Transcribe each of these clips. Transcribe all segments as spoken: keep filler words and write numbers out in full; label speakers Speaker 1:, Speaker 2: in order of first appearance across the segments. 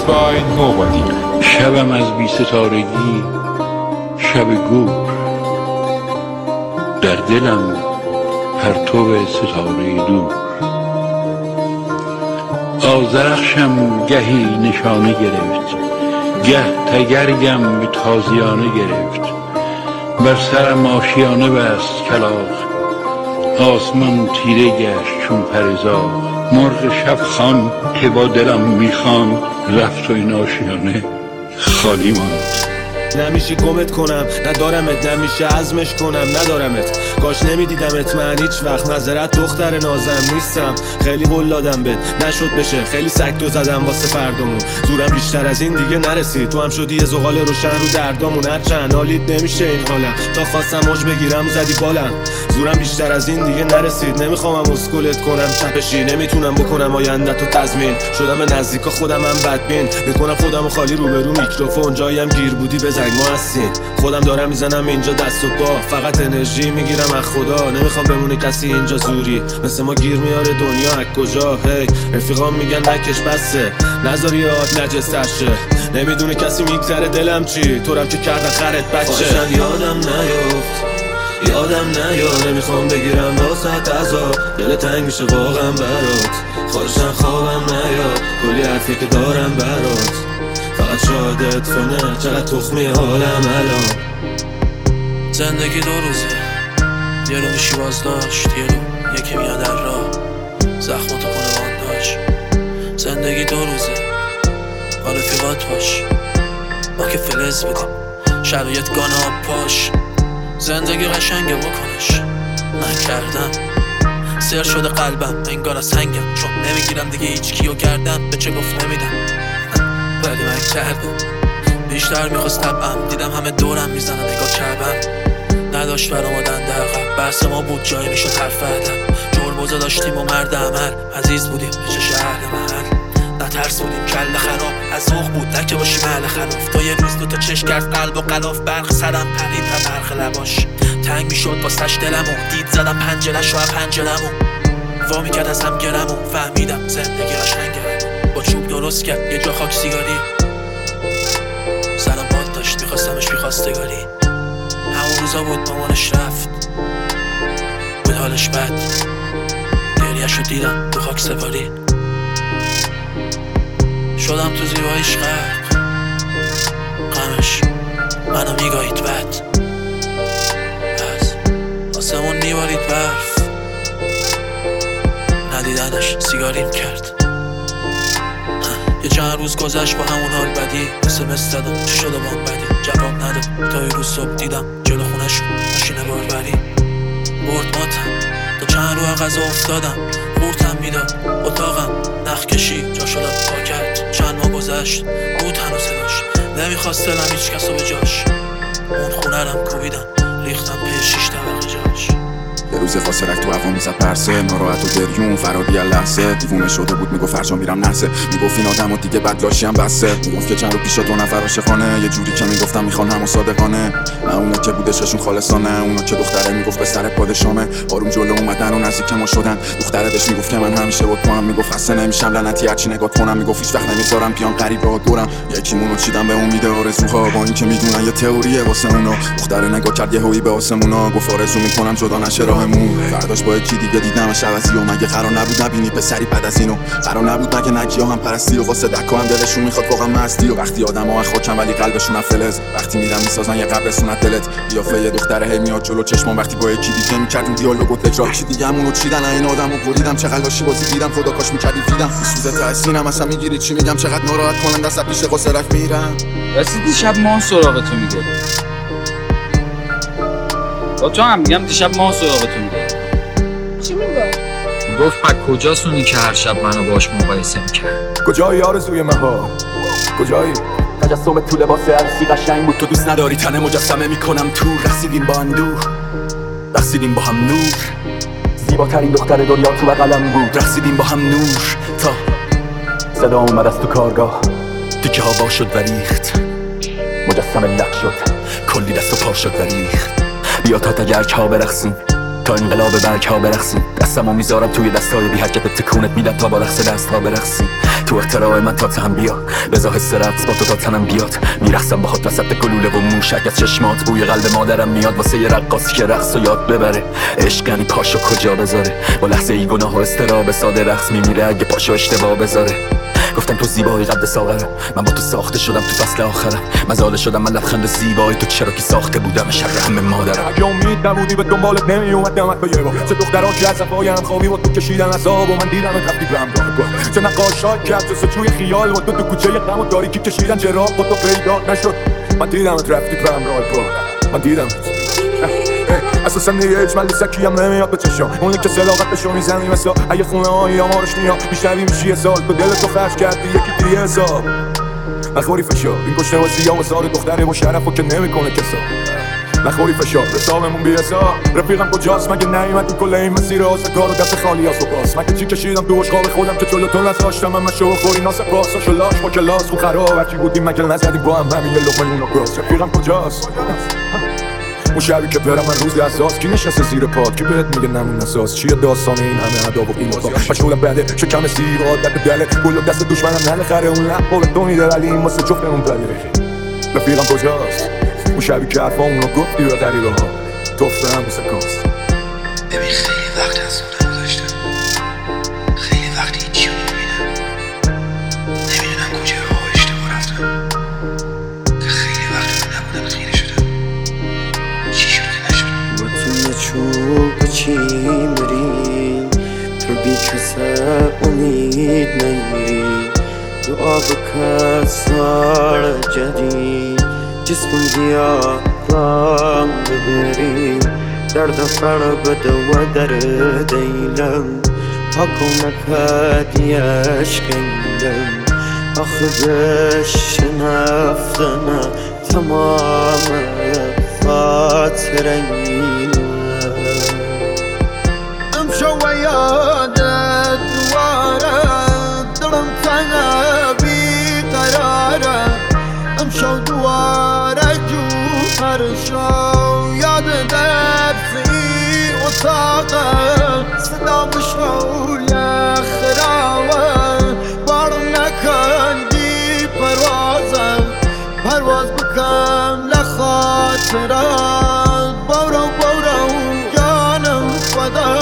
Speaker 1: Mixed by Nobody.
Speaker 2: شبم از بی ستارگی شب گور، در دلم پرتو ستاره دور. آذرخشم گهی نشانه گرفت، گه تگرگم به تازیانه گرفت. بر سرم آشیانه بست کلاغ، آسمان تیره گشت چون پرزاغ. مرغ شب خان که با دلم میخواند، رفت و این آشیانه خالی ماند.
Speaker 3: نمیشه گمت کنم ندارمت، نمیشه عزمش کنم ندارمت. کاش نمیدیدمت من هیچ وقت، نظرت دختر نازم نیستم. خیلی قول دادم بهت نشد بشه، خیلی سکتو زدم واسه فردامون. زورم بیشتر از این دیگه نرسید، تو هم شدی یه زغال روشن رو دردامون. هرچند حالیت نمیشه این حالم، تا خواستم موج بگیرم زدی بالم. زورم بیشتر از این دیگه نرسید، نمیخوامم اسکلت کنم چپشی. نمیتونم بکنم آینده‌تو تضمین، شدم به نزدیکا خودم هم بدبین. میکنم خودمو خالی روبرو میکروفون، جاییم گیر بودی بزنگ ما هستیم. خودم دارم میزنم اینجا دست و پا، فقط انرژی میگیرم از خدا. نمیخوام بمونه کسی اینجا زوری، مثل ما گیر میاره دنیا از کجا. هی رفیقام میگن نکش بسه، نذاری یاد نجستر شه. نمیدونه کسی میگذره دلم چی، تورم که کردن خرت بچه. یادم نیفت یادم نیا، نمیخوام بگیرم واسه عذاب. دل تنگ میشه واقعا برات، خودشم خوابم نیاد. کلی حرفی که دارم برات، فقط شادت فنه چقدر تخمی حالم الان.
Speaker 4: زندگی دو روزه، یه رو میشی بازداشت، یه رو یکی میاد در راه زخماتو کنه بانداج. زندگی دو روزه، با رفیقات باش، ما که فلز بودیم شرایط گانه آب پاش. زندگی قشنگه بکنش، من کردم سر شده قلبم انگار از هنگم. چون نمیگیرم دیگه هیچ کیو کردم، به چه گفت نمیدم ولی من کردم. بیشتر میخواست طبعم، دیدم همه دورم میزنن نگاه کردم. نداشت برامادن در قبل، بحث ما بود جایی میشد حرف ادب. جربوزه داشتیم و مرد عمل، عزیز بودیم به چه شهر محل. نترس بودیم کل خراب، از ذوق بود نه که باشیم اهل خلاف. تا یه روز دوتا چشم کرد قلب و غلاف، برق سرم پرید و برق لباش. تنگ میشد واسش دلمو، دید زدم پنجره‌شو از پنجره‌مو. وا میکرد از هم گرمو، فهمیدم زندگی قشنگه. با چوب درست کرد یه جا خاک سیگاری، سرم باد داشت میخواستمش بیخواستگاری. همون روزا بود مامانش رفت، بود حالش بد، گریه‌شو دیدم تو خاک سپاری. شدم تو زیباییش غرق، غمش منو میگاهید بد. از آسمون میبارید برف، ندیدنش سیگاریم کرد. یه چند روز گذشت با همون حال بدی، اسمس زدم چی شده بام بدی، جواب نداد. تا یه روز صبح دیدم جلو خونشون ماشین باربری. برد ماتم تا چند رو غذا افتادم، قورتم میداد اتاقم نخ کشی جا شدم پا کرد. چند ماه گذشت بود هنوز داشت، نمیخواست دلم هیچ کسو به جاش. اون خونه رم کوبیدم ریختم پی شیش طبقه جاش.
Speaker 5: یه روز خاسرک تو هوا میزد پرسه، ناراحت و گریون فراری از لحظه. دیوونه شده بود میگفت فرجا میرم نحسه، میگفت این آدم و دیگه بدلاشی هم بسه. میگفت که چند رو پیش دو نفر عاشقانه، یه جوری که میگفتم میخوانم و صادقانه. نه اونا که بودششون خالصانه، اونا که دختره میگفت به سر پادشامه. آروم جلو اومدن و نزدیک ما شدن، دختره داشت میگفت که من همیشه با تو هم. میگفت خسته نمیشم لعنتی هرچی نگاه کنم، میگفت هیچ وقت نمیذارم پیان غریبه دورم. یکیمونو چیدم به امید آرزوها، با اینکه میدونن یه تئوریه واسه اونا. دختره نگاه کرد یهویی به آسمونا، گفت آرزو میکنم جدا نشه راهمون. فرداش با یکی دیگه دیدمش عوضی، و مگه قرار نبود نبینی پسری بعد از اینو؟ قرار نبود مگه نگیا هم پرستی و واسه دکا هم دلشون میخواد واقعا مستی. و وقتی آدم‌ها خاکن ولی قلبشون فلز، وقتی میرن میسازن یه قبرستون از دلت. قیافه یه دختره هی میاد جلو چشمام، وقتی با یکی دیگه میکردیم دیالوگو تکرار. یکی دیگه همونو چیدن این آدمو بریدم، چقدر لاشی بازی دیدم خدا کاش میکردی دیدم. سوزه تا سینم اصلا میگیری چی میگم، چقدر ناراحت کننده است پیش قصرک میرم.
Speaker 1: رسید دیشب ما سراغ تو میگه، با تو هم میگم دیشب ما سراغ تو میگه.
Speaker 6: چی میگه؟
Speaker 1: گفت پک کجاست اونی که هر شب منو باش مقایسه میکرد؟
Speaker 7: کجایی آرزوی مها؟ کجایی؟
Speaker 8: تجسم تو لباس عروسی قشنگ بود، تو دوست نداری تنه مجسمه میکنم تو. رسیدیم با اندوه، رسیدیم با هم نور. زیباترین دختر دنیا تو بغلم بود، رسیدیم با هم نور. تا صدا اومد از تو کارگاه، تیکه ها وا شد و ریخت، مجسمه لق شد، کلی دست و پا شد و ریخت. بیا تا تگرک ها برقصیم، تا انقلاب برگ ها برقصیم. دستمو میذارم توی دستای بی حرکت، تکونت میدم تا با رقص دست ها برقصیم. تو اختراع من تا تهم بیا بزا حس رقص با تو تا تنم بیاد میرقصم باهات وسط گلوله و موشک از چشمات بوی قلب مادرم میاد واسه یه رقاصی که رقص و یاد ببره عشق یعنی پاشو کجا بذاره با لحظه ای گناه و استراب ساده رقص میمیره اگه پاشو اشتباه بذاره گفتم تو زیبایی قد ساغره من با تو ساخته شدم تو فصل آخرم مزاله شدم من لبخند زیبایی تو چرا که ساخته بودم شرم مادرم
Speaker 7: اگه امید نبودی به دنبالت نمی اومدم حتی یه بار چه دخترها که از صفای هم خوابی و تو کشیدن عذاب و من دیدم رفتی به همراه گل چه نقاشای کرد جسه توی خیال و تو تو کوچه غم و تاریکی کشیدن چراغ و تو پیدا نشد من دیدمت رفتی به همراه گل من دیدمت اساسا دیگه هیچ ملوسکی هم نمیاد به چشام اونی که صداقتشو میزنی مثلا اگه خونه هایی آمارش میاد بیشتری میشی یه سال تو دلتو خرج کردی یکی دیگه حساب نخوری فشار این کشته بازی ها و سار دختره با شرفو که نمیکنه کسا نخوری فشار رسالمون بی حساب رفیقم کجاست مگه نیومد تو کل این مسیر آزگار و دست خالی هست و باز مگه چی کشیدم تو عشقاب خودم که جلو تو نذاشتم من شو خوری ناس پاساش و لاش با کلاس خو خراب هرچی بودیم مگه نزدیم با هم همین یه لقمه نون و گاز رفیقم کجاست اون شبی که برم من روز اساس کی نشسته زیر پاد کی بهت میگه نمون اساس چیه داستان این همه ادا و قیمتا مشغولم بده شکم سیر عادت دله گل دست دشمنم نله خره اون لب به تو میده ولی این واسه جفتمون پدیره رفیقم کجاست اون شبی که حرفا اونو گفتی به غریبه ها توفته هم واسه کاست
Speaker 9: ببین خیلی وقت از اون گذاشتم خیلی وقت هیچی رو نمیبینم نمیدونم کجا ها اشتباه رفتم خیلی وقت رو نبودم خیلی شدم چی شده نشد
Speaker 10: با تو نچون بچین بریم تو بی کسه امید نگیری دعا بکن سال جدید جسم گیا رام ببریم درد فر بده و در دیلم پاکو نکدی اشکندم آخه بشنفتنه تمام خاطرینم امشو و یادت دواره دلم تنه بی قراره امشو دواره جوهر شو یاد درسی اتاقه صدا مشغول خراوه بار نکندی پروازه پرواز بکن لخاطره بورو بورو جانم فدا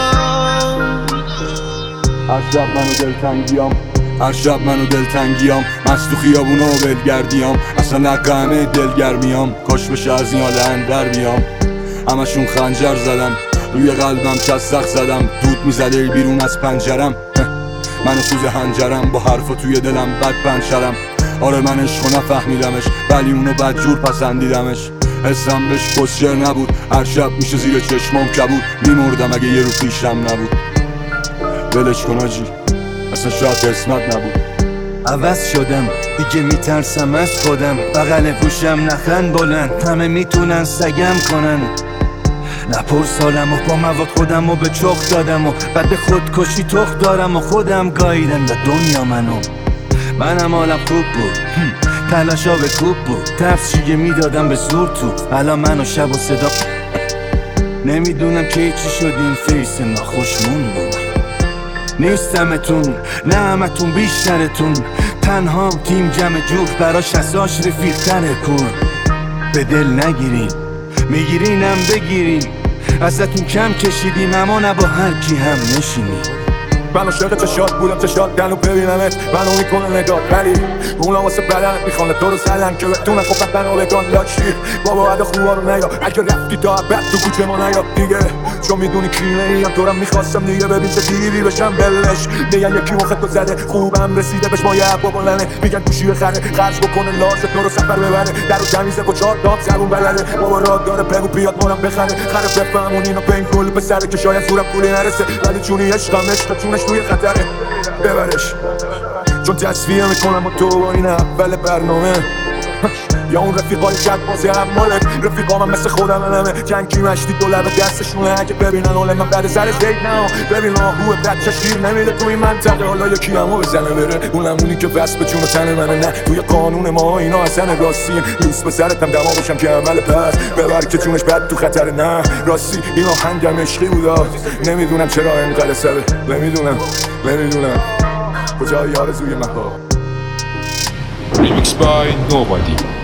Speaker 11: هر شب منو دلتنگیام هر شب منو دلتنگیام مست تو خیابونا و بلگردیام اصلا نقمه دلگرمیام کاش بشه از این حال اندر بیام همشون خنجر زدن روی قلبم چستخ زدم دود میزده بیرون از پنجرم منو سوز هنجرم با حرفا توی دلم بد پنچرم آره من عشقو نفهمیدمش ولی اونو بد جور پسندیدمش حسم بهش کسچر نبود هر شب میشه زیر چشمام کبود میمردم اگه یه رو پیشم نبود ولش کن آجی اصلا شاید قسمت نبود
Speaker 12: عوض شدم دیگه میترسم از خودم بغل گوشم نخن بلند همه میتونن سگم کنن نپرس حالم و با مواد خودم و به چخ دادم و بعد به خودکشی تخ دارم و خودم گاییدم و دنیا منو منم حالم خوب بود تلاشا به کوب بود تفسیگه میدادم به زور تو الان منو شب و صدا نمیدونم که چی شد این فیس ناخوشمون بود نیستمتون نه همتون بیشترتون تنها تیم جمع جور براش اساش رفیقتره کن به دل نگیرین میگیرینم بگیرین ازتون کم کشیدیم اما نه با هر کی هم نشینیم
Speaker 7: من عاشق چشات بودم چشات دلو ببینمت منو میکنه نگاه ولی اونا واسه بدنت میخوانه تو رو سلن که بتونه خوب بدن و بگان لاکشیر بابا عده خوبا رو نیا اگه رفتی تا بعد تو کوچه ما نیاد دیگه چون میدونی کی نیم تو رو میخواستم دیگه ببین چه دیوی بشم بلش میگن یکی مخت تو زده خوبم رسیده بهش مایه بابا لنه میگن گوشی خره خرج بکنه لازم تو رو سفر ببره در و تمیزه با چهار داد زبون بلده بابا راه داره بگو بیاد مارم بخره خره بفهمون اینو به این کل به سره که شاید زورم پولی نرسه ولی چونی عشقم عشق چونش توی خطره ببرش چون تصفیه میکنم و تو با این اول برنامه یا اون رفیقای کت بازی هماله رفیقا من مثل خودم همه جنگی مشتی دو لبه دستشونه اگه ببینن حاله من بعد سر زید نه ببین آهوه بچه شیر نمیده توی منطقه حالا یکی همو بزنه بره اونم اونی که بس به جون و تن منه نه توی قانون ما اینا اصلا راستیم لوس به سرتم دما بشم که عمل پس ببر که جونش بد تو خطر نه راستی این آهنگم عشقی بود نمیدونم چرا اینقدر سبه نمیدونم نمیدونم کجای آرزوی مها
Speaker 13: Remix by Nobody.